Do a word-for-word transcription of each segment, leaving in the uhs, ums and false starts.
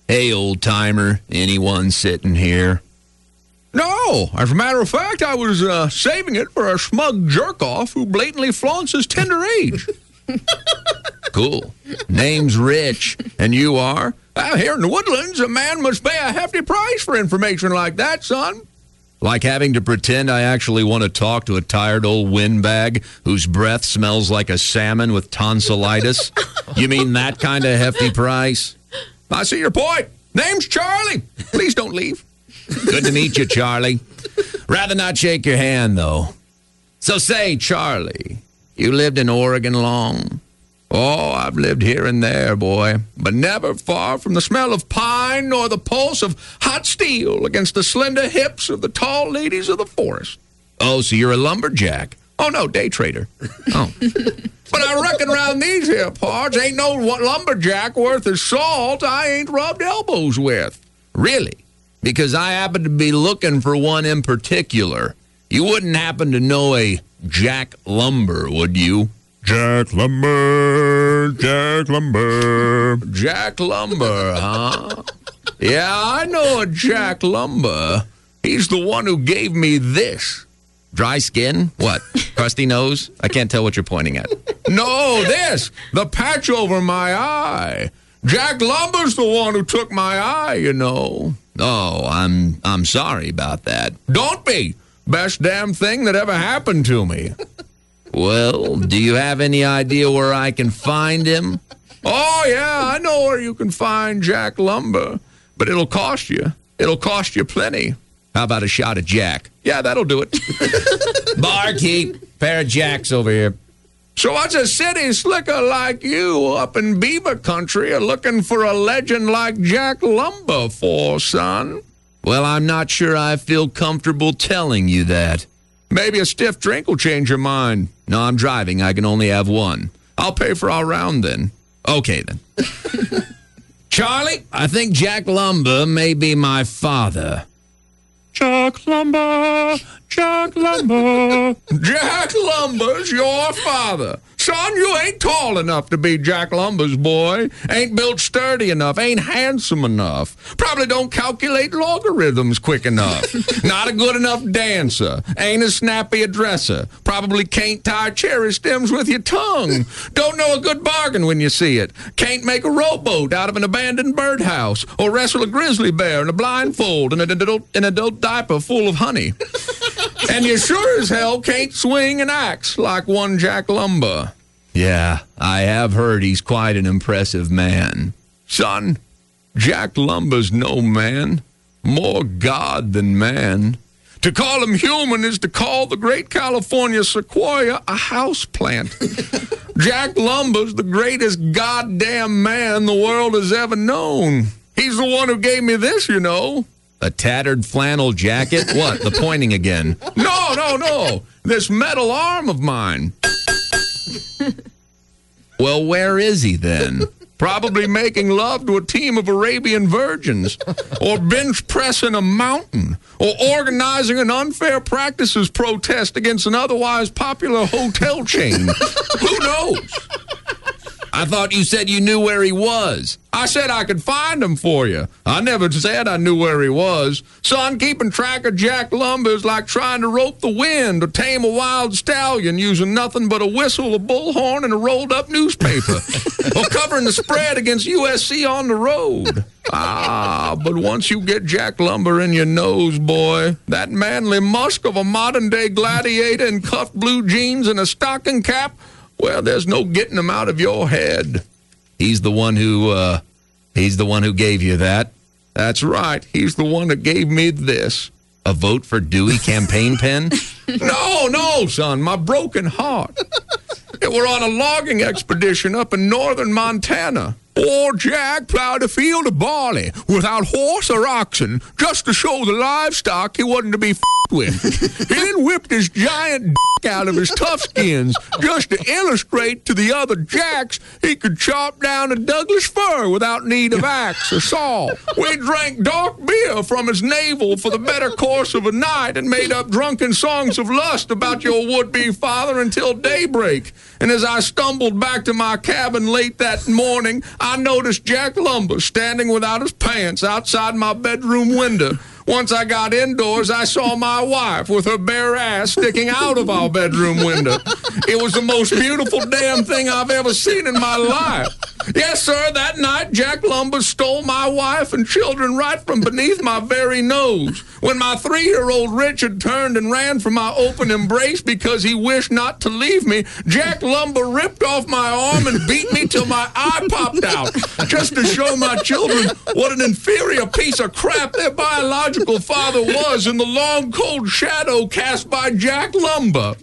Hey, old-timer, anyone sitting here? No, as a matter of fact, I was uh, saving it for a smug jerk-off who blatantly flaunts his tender age. Cool. Name's Rich, and you are? Well, here in the Woodlands, a man must pay a hefty price for information like that, son. Like having to pretend I actually want to talk to a tired old windbag whose breath smells like a salmon with tonsillitis? You mean that kind of hefty price? I see your point. Name's Charlie. Please don't leave. Good to meet you, Charlie. Rather not shake your hand, though. So say, Charlie, you lived in Oregon long? Oh, I've lived here and there, boy, but never far from the smell of pine nor the pulse of hot steel against the slender hips of the tall ladies of the forest. Oh, so you're a lumberjack? Oh, no, day trader. Oh. But I reckon around these here parts ain't no lumberjack worth his salt I ain't rubbed elbows with. Really? Because I happen to be looking for one in particular. You wouldn't happen to know a Jack Lumber, would you? Jack Lumber, Jack Lumber. Jack Lumber, huh? Yeah, I know a Jack Lumber. He's the one who gave me this. Dry skin? What? Crusty nose? I can't tell what you're pointing at. No, this. The patch over my eye. Jack Lumber's the one who took my eye, you know. Oh, I'm I'm sorry about that. Don't be. Best damn thing that ever happened to me. Well, do you have any idea where I can find him? Oh, yeah, I know where you can find Jack Lumber. But it'll cost you. It'll cost you plenty. How about a shot of Jack? Yeah, that'll do it. Barkeep, pair of Jacks over here. So what's a city slicker like you up in Beaver Country are looking for a legend like Jack Lumber for, son? Well, I'm not sure I feel comfortable telling you that. Maybe a stiff drink will change your mind. No, I'm driving. I can only have one. I'll pay for our round then. Okay, then. Charlie, I think Jack Lumber may be my father. Jack Lumber, Jack Lumber. Jack Lumber's your father. Son, you ain't tall enough to be Jack Lumber's boy. Ain't built sturdy enough. Ain't handsome enough. Probably don't calculate logarithms quick enough. Not a good enough dancer. Ain't as snappy a dresser. Probably can't tie cherry stems with your tongue. Don't know a good bargain when you see it. Can't make a rowboat out of an abandoned birdhouse. Or wrestle a grizzly bear in a blindfold and an adult, an adult diaper full of honey. And you sure as hell can't swing an axe like one Jack Lumber. Yeah, I have heard he's quite an impressive man. Son, Jack Lumber's no man. More God than man. To call him human is to call the great California sequoia a houseplant. Jack Lumber's the greatest goddamn man the world has ever known. He's the one who gave me this, you know. A tattered flannel jacket? What, the pointing again? No, no, no. This metal arm of mine. Well, where is he then? Probably making love to a team of Arabian virgins, or bench pressing a mountain, or organizing an unfair practices protest against an otherwise popular hotel chain. Who knows? I thought you said you knew where he was. I said I could find him for you. I never said I knew where he was. Son, keeping track of Jack Lumber is like trying to rope the wind or tame a wild stallion using nothing but a whistle, a bullhorn, and a rolled-up newspaper. Or covering the spread against U S C on the road. Ah, but once you get Jack Lumber in your nose, boy, that manly musk of a modern-day gladiator in cuffed blue jeans and a stocking cap, well, there's no getting him out of your head. He's the one who, uh, he's the one who gave you that? That's right. He's the one that gave me this. A Vote for Dewey campaign pen? No, no, son, my broken heart. It were on a logging expedition up in northern Montana. Old Jack plowed a field of barley without horse or oxen just to show the livestock he wasn't to be f***ed with. He then whipped his giant dick out of his tough skins just to illustrate to the other Jacks he could chop down a Douglas fir without need of axe or saw. We drank dark beer from his navel for the better course of a night and made up drunken songs of lust about your would-be father until daybreak. And as I stumbled back to my cabin late that morning, I noticed Jack Lumber standing without his pants outside my bedroom window. Once I got indoors, I saw my wife with her bare ass sticking out of our bedroom window. It was the most beautiful damn thing I've ever seen in my life. Yes, sir, that night Jack Lumber stole my wife and children right from beneath my very nose. When my three-year-old Richard turned and ran from my open embrace because he wished not to leave me, Jack Lumber ripped off my arm and beat me till my eye popped out, just to show my children what an inferior piece of crap their biological father was in the long, cold shadow cast by Jack Lumber.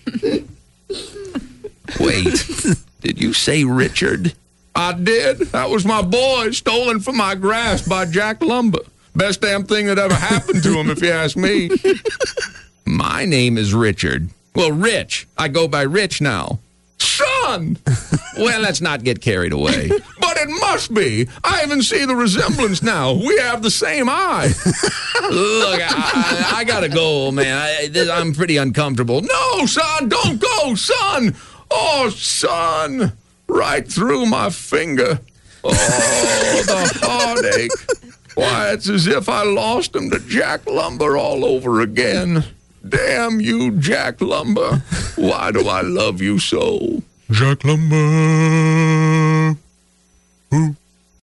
Wait, did you say Richard? I did. That was my boy, stolen from my grasp by Jack Lumber. Best damn thing that ever happened to him, if you ask me. My name is Richard. Well, Rich. I go by Rich now. Son! Well, let's not get carried away. But it must be. I even see the resemblance now. We have the same eye. Look, I, I, I gotta go, man. I, this, I'm pretty uncomfortable. No, son, don't go, son! Oh, son! Right through my finger. Oh, the heartache. Why, it's as if I lost him to Jack Lumber all over again. Damn you, Jack Lumber. Why do I love you so? Jack Lumber. Ooh.